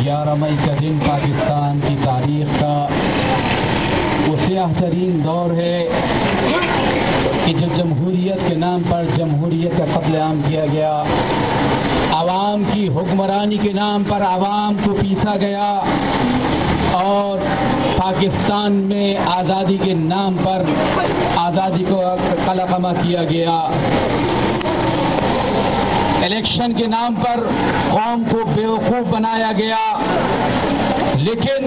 11 مئی کا دن پاکستان کی تاریخ کا وہ سیاہ ترین دور ہے کہ جب جمہوریت کے نام پر جمہوریت کا قتل عام کیا گیا، عوام کی حکمرانی کے نام پر عوام کو پیسا گیا اور پاکستان میں آزادی کے نام پر آزادی کو قلقمہ کیا گیا، الیکشن کے نام پر قوم کو بیوقوف بنایا گیا۔ لیکن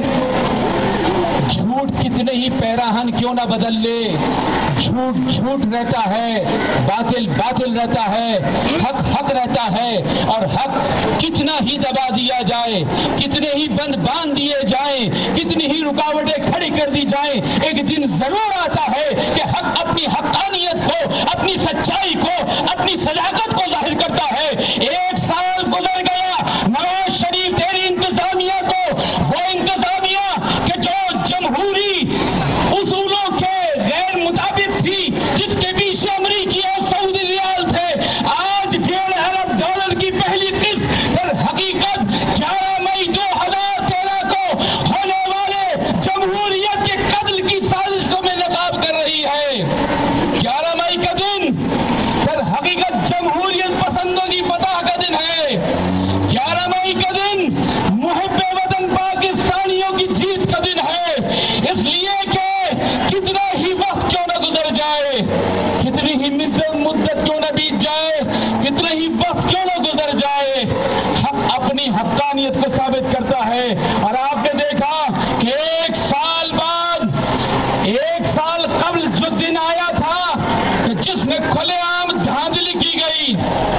جھوٹ کتنے ہی پیراہن کیوں نہ بدل لے، جھوٹ جھوٹ رہتا ہے، باطل باطل رہتا ہے، حق حق رہتا ہے، اور حق کتنا ہی دبا دیا جائے، کتنے ہی بند باندھ دیے جائیں، کتنی ہی رکاوٹیں کھڑی کر دی جائیں، ایک دن ضرور آتا ہے کہ حق اپنی حقانیت کو، اپنی سچائی کو، اپنی صداقت کو ظاہر کرتا ہے۔ 1 سال گزر گیا، نواز شریف تیری انتظامیہ کو، وہ انتظامیہ کہ جو جمہوری اصولوں کے غیر مطابق تھی، جس کے پیچھے امریکی اور سعودی ریال تھے، آج $1.5 ارب کی پہلی قسط در حقیقت 11 مئی 2013 کو ہونے والے جمہوریت کے قتل کی سازش کو میں نقاب کر رہی ہے۔ 11 مئی کا دن در حقیقت جمہوریت پسندوں کی فتح کا دن ہے۔ 11 مئی کا دن محب وطن پاکستانیوں کی جیت کا دن ہے، اس لیے کہ کتنا ہی وقت کیوں نہ گزر جائے، کتنی ہی مدت کیوں نہ بیت جائے، کتنا ہی وقت کیوں نہ گزر جائے، حق اپنی حقانیت کو ثابت کرتا ہے۔ اور آپ نے دیکھا کہ 1 سال بعد، 1 سال قبل جو دن آیا تھا کہ جس میں کھلے عام دھاندلی کی گئی،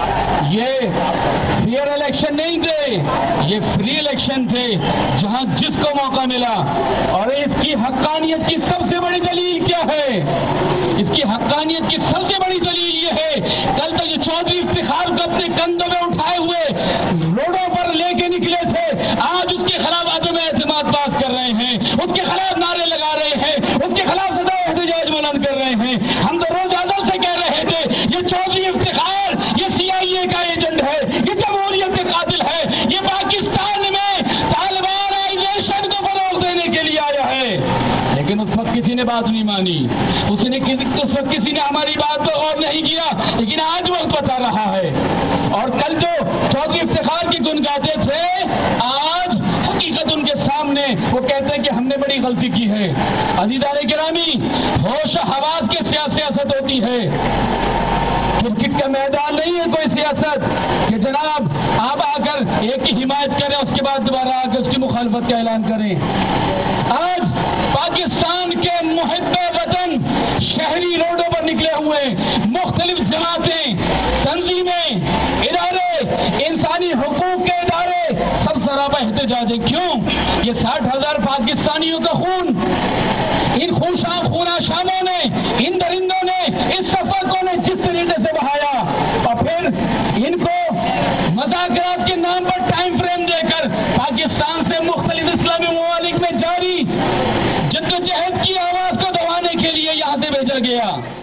یہ فیئر الیکشن نہیں تھے، یہ فری الیکشن تھے، جہاں جس کو موقع ملا۔ اور اس کی حقانیت کی سب سے بڑی دلیل کیا ہے؟ اس کی حقانیت کی سب سے بڑی دلیل یہ ہے، کل تو یہ چودھری افتخار کو اپنے کندھوں میں اٹھائے ہوئے روڈوں پر لے کے نکلے تھے، آج اس کے خلاف عدم اعتماد پاس کر رہے ہیں، اس کے خلاف نعرے لگا رہے ہیں، اس کے خلاف صدائے احتجاج بلند کر رہے ہیں۔ ہم تو روز عدل سے کہہ رہے تھے یہ چودھری افتخار، یہ CIA کا ایجنٹ ہے، یہ جمہوریت کے قاتل ہے، یہ پاکستان میں طالبانائزیشن کو فروغ دینے کے لیے آیا ہے۔ لیکن اس وقت کسی نے بات نہیں مانی، اس وقت کسی نے ہماری بات پر غور نہیں کیا، لیکن آج وقت بتا رہا ہے۔ اور کل جو چودھری افتخار کی گن گاتے تھے، آج حقیقت ان کے سامنے، وہ کہتے ہیں کہ ہم نے بڑی غلطی کی ہے۔ عزیزان گرامی، ہوش و حواس کی سیاست ہوتی ہے، کرکٹ کا میدان نہیں ہے کوئی سیاست کہ جناب آپ آ کر ایک کی حمایت کریں، اس کے بعد دوبارہ آ کے اس کی مخالفت کا اعلان کریں۔ آج پاکستان کے محب وطن شہری روڈوں پر نکلے ہوئے، مختلف جماعتیں، تنظیمیں، ادارے، انسانی حقوق کے ادارے، سب سراپا احتجاج ہے۔ کیوں؟ یہ 60,000 پاکستانیوں کا خون، ان خونہ شاموں نے، ان درندوں نے، اس صفقوں نے جس طریقے سے بہایا، اور پھر ان کو مذاکرات کے نام پر ٹائم فریم دے کر پاکستان سے مختلف اسلامی ممالک میں جاری جدوجہد